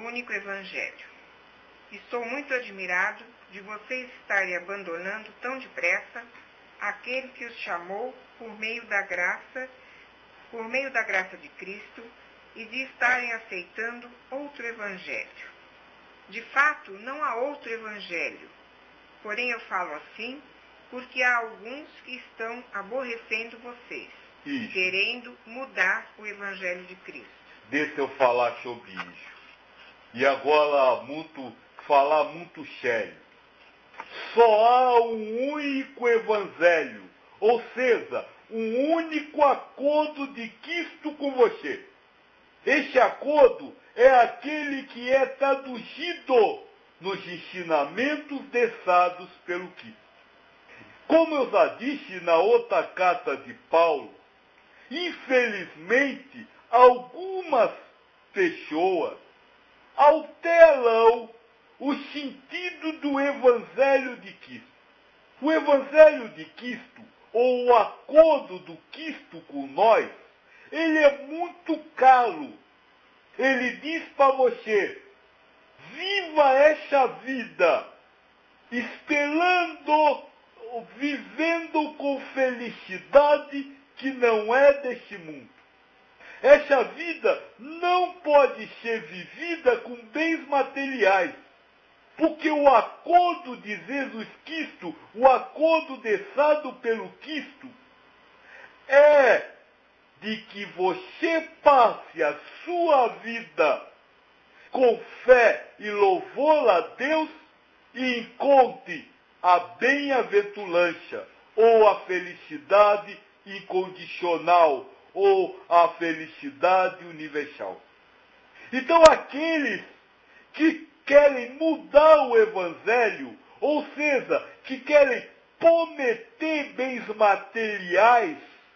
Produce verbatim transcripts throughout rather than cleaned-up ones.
único evangelho. Estou muito admirado de vocês estarem abandonando tão depressa aquele que os chamou por meio da graça, por meio da graça de Cristo, e de estarem aceitando outro evangelho. De fato, não há outro evangelho. Porém, eu falo assim porque há alguns que estão aborrecendo vocês, Isso. querendo mudar o evangelho de Cristo. Deixa eu falar sobre isso. E agora, muito, falar muito sério. Só há um único evangelho, ou seja, um único acordo de Cristo com você. Este acordo é aquele que é traduzido nos ensinamentos deixados pelo Cristo. Como eu já disse na outra carta de Paulo, infelizmente, algumas pessoas alteram o sentido do Evangelho de Cristo. O Evangelho de Cristo, ou o acordo do Cristo com nós, ele é muito caro. Ele diz para você, viva essa vida, esperando, vivendo com felicidade que não é deste mundo. Essa vida não pode ser vivida com bens materiais, porque o acordo de Jesus Cristo, o acordo deixado pelo Cristo, é de que você passe a sua vida com fé e louvor a Deus e encontre a bem-aventurança, ou a felicidade incondicional, ou a felicidade universal. Então aqueles que querem mudar o Evangelho, ou seja, que querem prometer bens materiais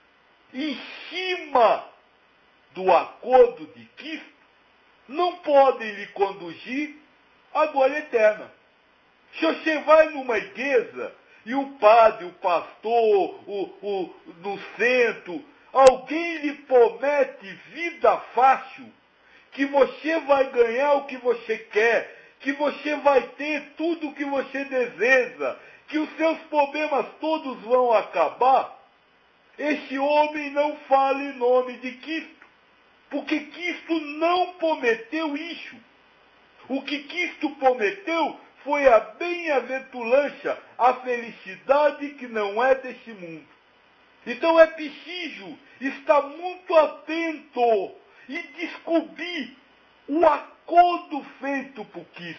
em cima do acordo de Cristo, não podem lhe conduzir à glória eterna. Se você vai numa igreja e o padre, o pastor, o, o, no centro, alguém lhe promete vida fácil, que você vai ganhar o que você quer, que você vai ter tudo o que você deseja, que os seus problemas todos vão acabar, esse homem não fala em nome de Cristo, porque Cristo não prometeu isso. O que Cristo prometeu foi a bem-aventurança, a felicidade que não é deste mundo. Então é preciso estar muito atento e descobrir o acordo feito por Cristo.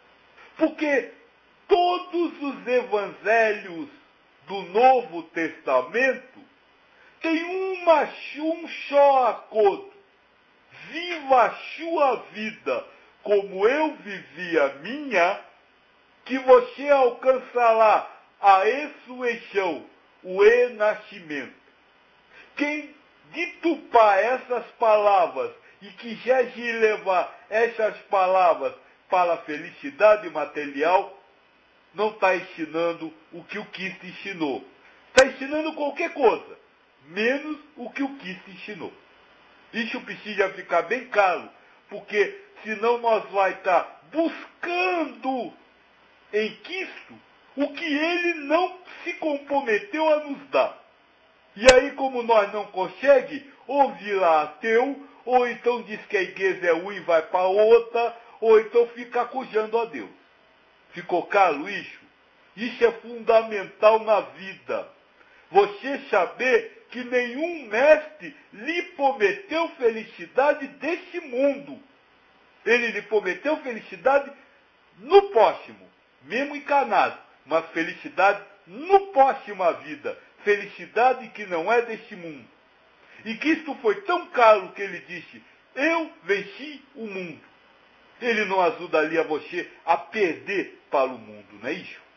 Porque todos os evangelhos do Novo Testamento têm uma, um só acordo. Viva a sua vida como eu vivi a minha, que você alcançará a ressurreição, o renascimento. Quem ditupar essas palavras e quiser levar essas palavras para a felicidade material, não está ensinando o que o Cristo ensinou. Está ensinando qualquer coisa, menos o que o Cristo ensinou. Isso precisa ficar bem claro, porque senão nós vamos estar buscando em Cristo o que ele não se comprometeu a nos dar. E aí, como nós não conseguimos, ou vira ateu, ou então diz que a igreja é uma e vai para outra, ou então fica acusando a Deus. Ficou claro isso? Isso é fundamental na vida. Você saber que nenhum mestre lhe prometeu felicidade desse mundo. Ele lhe prometeu felicidade no próximo, mesmo encarnado, mas felicidade no próxima vida, felicidade que não é deste mundo. E Cristo foi tão claro que ele disse, eu venci o mundo. Ele não ajudaria você a perder para o mundo, não é isso?